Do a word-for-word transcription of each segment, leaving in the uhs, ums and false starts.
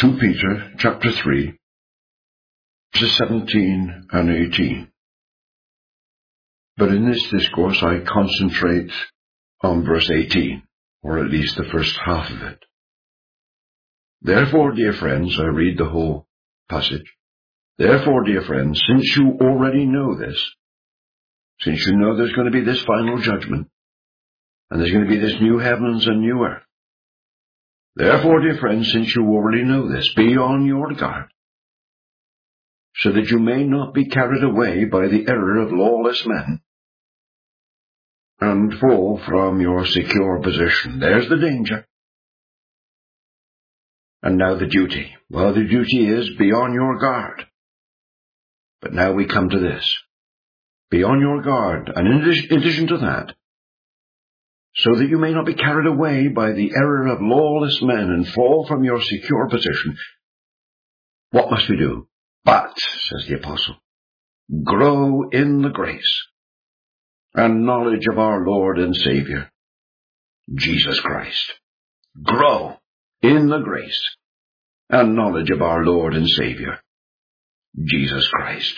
Second Peter chapter three, verses seventeen and eighteen. But in this discourse I concentrate on verse eighteen, or at least the first half of it. Therefore, dear friends, I read the whole passage. Therefore, dear friends, since you already know this, since you know there's going to be this final judgment, and there's going to be this new heavens and new earth, therefore, dear friends, since you already know this, be on your guard, so that you may not be carried away by the error of lawless men, and fall from your secure position. There's the danger. And now the duty. Well, the duty is be on your guard. But now we come to this. Be on your guard, and in addition to that, so that you may not be carried away by the error of lawless men and fall from your secure position. What must we do? But, says the apostle, grow in the grace and knowledge of our Lord and Savior, Jesus Christ. Grow in the grace and knowledge of our Lord and Savior, Jesus Christ.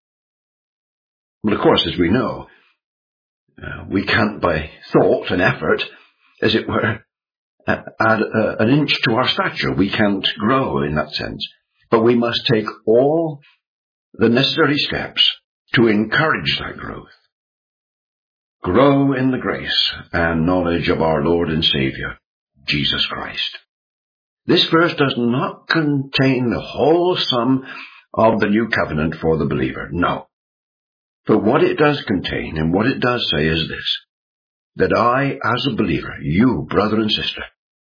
Well, of course, as we know, uh, we can't by thought and effort, as it were, uh, add uh, an inch to our stature. We can't grow in that sense. But we must take all the necessary steps to encourage that growth. Grow in the grace and knowledge of our Lord and Savior, Jesus Christ. This verse does not contain the whole sum of the new covenant for the believer. No. But what it does contain and what it does say is this, that I, as a believer, you, brother and sister,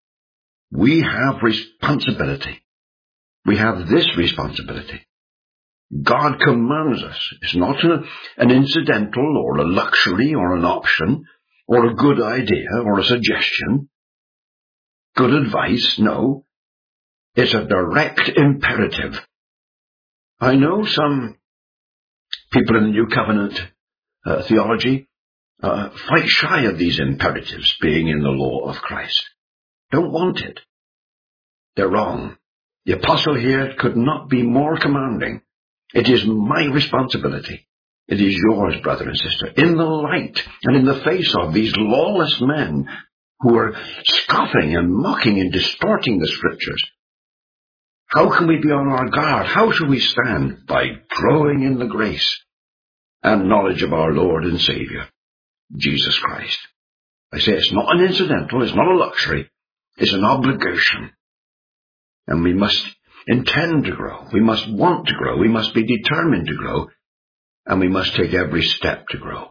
we have responsibility. We have this responsibility. God commands us. It's not a, an incidental or a luxury or an option or a good idea or a suggestion. Good advice, no. It's a direct imperative. I know some people in the New Covenant uh, theology uh, fight shy of these imperatives being in the law of Christ. Don't want it. They're wrong. The apostle here could not be more commanding. It is my responsibility. It is yours, brother and sister, in the light and in the face of these lawless men who are scoffing and mocking and distorting the scriptures. How can we be on our guard? How should we stand? By growing in the grace and knowledge of our Lord and Savior, Jesus Christ. I say it's not an incidental, it's not a luxury, it's an obligation. And we must intend to grow. We must want to grow. We must be determined to grow. And we must take every step to grow.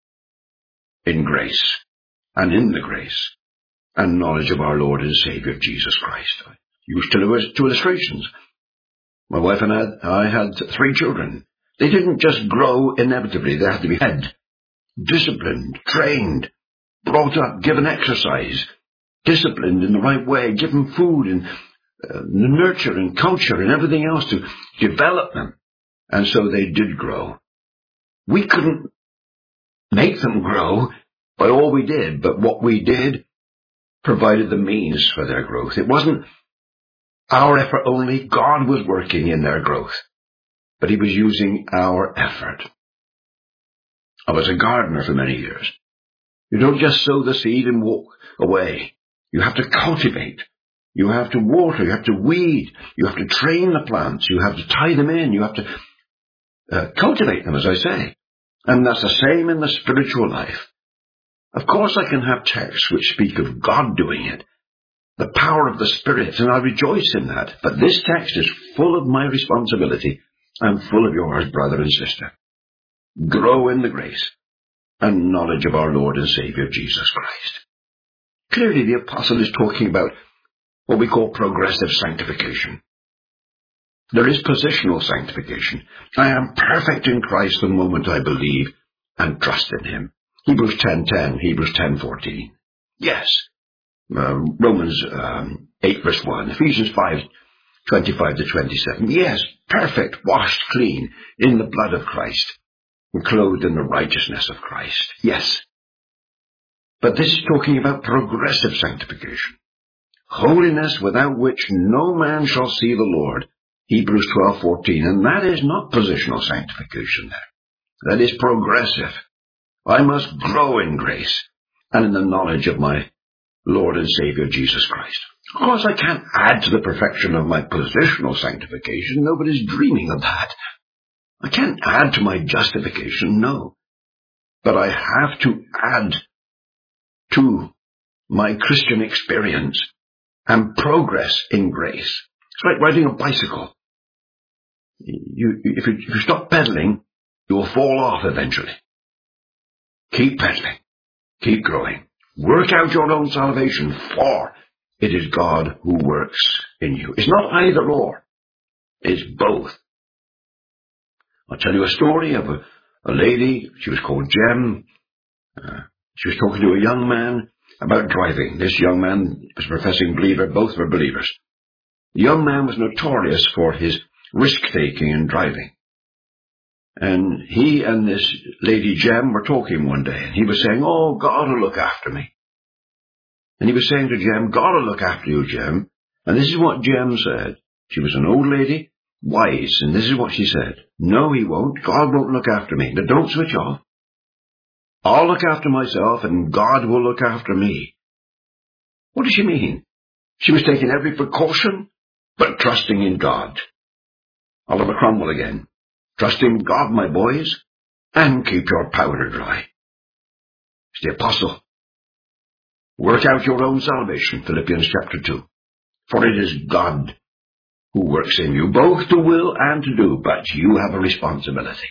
In grace and in the grace and knowledge of our Lord and Savior, Jesus Christ. I used two, two illustrations. My wife and I, I had three children. They didn't just grow inevitably. They had to be fed, disciplined, trained, brought up, given exercise, disciplined in the right way, given food and Uh, nurture and culture and everything else to develop them. And so they did grow. We couldn't make them grow by all we did, but what we did provided the means for their growth. It wasn't our effort only. God was working in their growth, but he was using our effort. I was a gardener for many years. You don't just sow the seed and walk away. You have to cultivate. You have to water, you have to weed, you have to train the plants, you have to tie them in, you have to uh, cultivate them, as I say. And that's the same in the spiritual life. Of course I can have texts which speak of God doing it, the power of the Spirit, and I rejoice in that. But this text is full of my responsibility and full of yours, brother and sister. Grow in the grace and knowledge of our Lord and Savior, Jesus Christ. Clearly the apostle is talking about what we call progressive sanctification. There is positional sanctification. I am perfect in Christ the moment I believe and trust in him. Hebrews ten ten, Hebrews ten fourteen. Yes. Uh, Romans um, eight verse one, Ephesians five twenty-five to twenty-seven. Yes, perfect, washed clean in the blood of Christ and clothed in the righteousness of Christ. Yes. But this is talking about progressive sanctification. holiness without which no man shall see the Lord. Hebrews twelve fourteen. And that is not positional sanctification there. That is progressive. I must grow in grace and in the knowledge of my Lord and Savior Jesus Christ. Of course, I can't add to the perfection of my positional sanctification. Nobody's dreaming of that. I can't add to my justification, no. But I have to add to my Christian experience and progress in grace. It's like riding a bicycle. You, if, you, if you stop pedaling, you will fall off eventually. Keep pedaling. Keep growing. Work out your own salvation, for it is God who works in you. It's not either or. It's both. I'll tell you a story of a, a lady. She was called Jem. Uh, she was talking to a young man about driving. This young man was a professing believer. Both were believers. The young man was notorious for his risk-taking in driving. And he and this lady Jem were talking one day, and he was saying, "Oh, God will look after me." And he was saying to Jem, "God will look after you, Jem." And this is what Jem said. She was an old lady, wise, and this is what she said. "No, he won't. God won't look after me. Now, don't switch off. I'll look after myself, and God will look after me." What does she mean? She was taking every precaution, but trusting in God. Oliver Cromwell again. Trust in God, my boys, and keep your powder dry. It's the apostle. Work out your own salvation, Philippians chapter two. For it is God who works in you, both to will and to do, but you have a responsibility.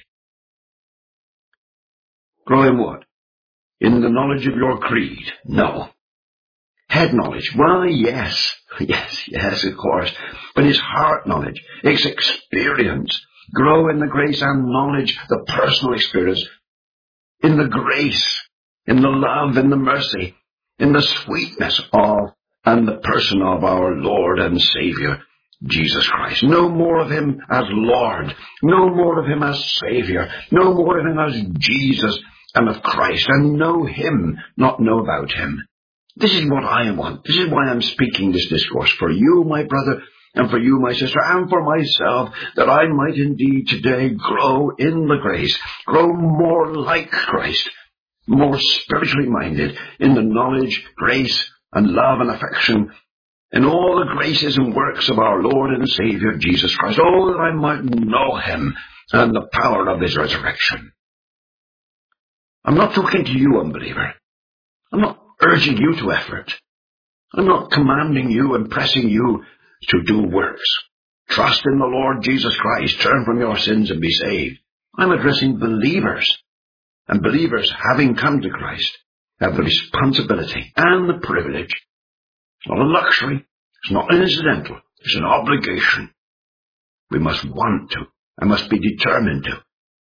Grow in what? In the knowledge of your creed? No. Head knowledge? Why, yes. Yes, yes, of course. But it's heart knowledge. It's experience. Grow in the grace and knowledge, the personal experience, in the grace, in the love, in the mercy, in the sweetness of and the person of our Lord and Savior, Jesus Christ. No more of him as Lord, no more of him as Savior, no more of him as Jesus and of Christ, and know him, not know about him. This is what I want. This is why I'm speaking this discourse, for you, my brother, and for you, my sister, and for myself, that I might indeed today grow in the grace, grow more like Christ, more spiritually minded in the knowledge, grace, and love and affection, in all the graces and works of our Lord and Savior, Jesus Christ. Oh, that I might know him and the power of his resurrection. I'm not talking to you, unbeliever. I'm not urging you to effort. I'm not commanding you and pressing you to do works. Trust in the Lord Jesus Christ. Turn from your sins and be saved. I'm addressing believers. And believers, having come to Christ, have the responsibility and the privilege. It's not a luxury. It's not an incidental. It's an obligation. We must want to and must be determined to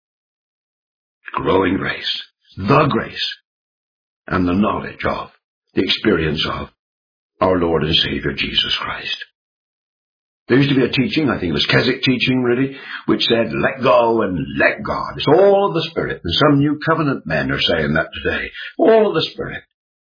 grow in grace, the grace, and the knowledge of, the experience of our Lord and Savior Jesus Christ. There used to be a teaching, I think it was Keswick teaching really, which said, let go and let God. It's all of the Spirit. And some New Covenant men are saying that today. All of the Spirit.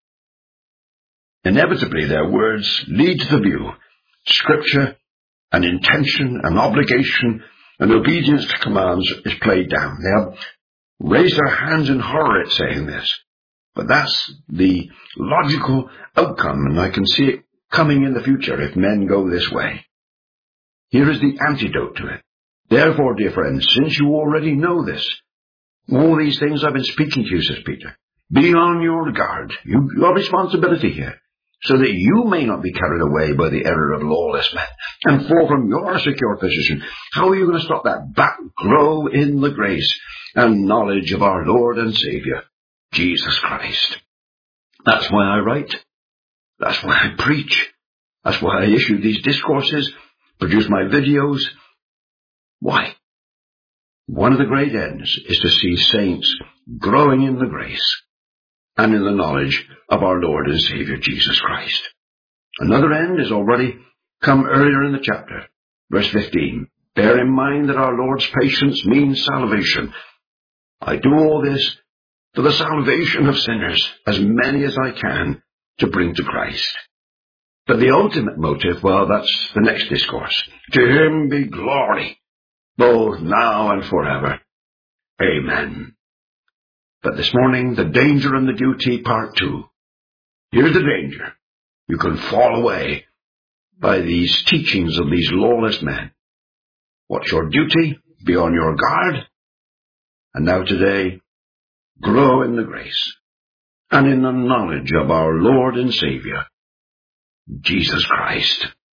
Inevitably, their words lead to the view. Scripture and intention and obligation and obedience to commands is played down. They have raised their hands in horror at saying this. But that's the logical outcome, and I can see it coming in the future if men go this way. Here is the antidote to it. Therefore, dear friends, since you already know this, all these things I've been speaking to you, says Peter, be on your guard. You, you have responsibility here, so that you may not be carried away by the error of lawless men and fall from your secure position. How are you going to stop that? Back, grow in the grace and knowledge of our Lord and Savior, Jesus Christ. That's why I write. That's why I preach. That's why I issue these discourses, produce my videos. Why? One of the great ends is to see saints growing in the grace and in the knowledge of our Lord and Savior Jesus Christ. Another end is already come earlier in the chapter. Verse fifteen. Bear in mind that our Lord's patience means salvation. I do all this for the salvation of sinners, as many as I can, to bring to Christ. But the ultimate motive, well, that's the next discourse. To him be glory, both now and forever. Amen. But this morning, the danger and the duty, part two. Here's the danger. You can fall away by these teachings of these lawless men. What's your duty? Be on your guard. And now today, grow in the grace and in the knowledge of our Lord and Savior, Jesus Christ.